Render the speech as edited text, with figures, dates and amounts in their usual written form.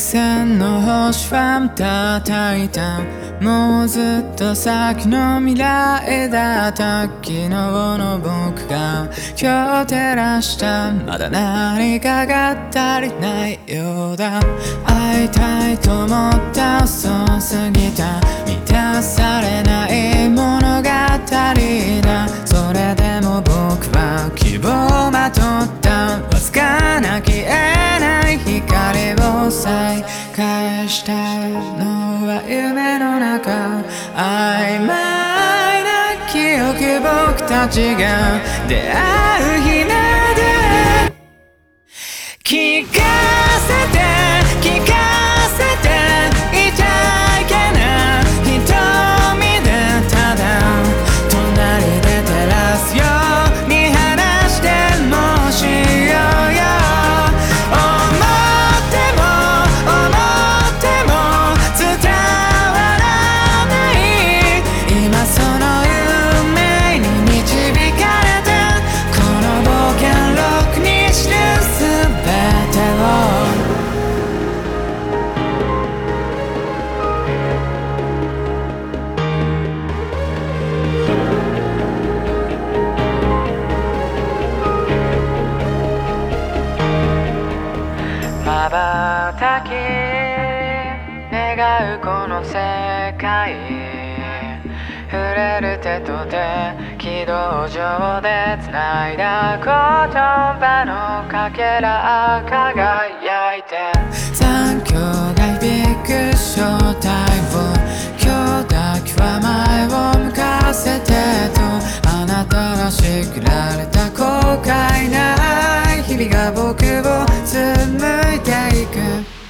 線の星は叩いた。もうずっと先の未来だった昨日の僕が今日照らした。まだ何かが足りないようだ。会いたいと思った遅すぎた。満たされない物語だ。それでも僕は希望をまとった。わずかな消えない光を再返したのは夢の中。曖昧な記憶、僕たちが出会う日まで聞かせて聞かせていちゃいけない瞳でただ隣で照らすように話してもしようよ。思っても伝わらない。今その夢に導かれてこの冒険録に記す全てを。瞬き願うこの世界。触れる手と手軌道上で繋いだ言葉のかけら輝いて。残響が響く正体を今日だけは前を向かせてと。あなたがしられた後悔ない日々が僕を紡いでいく。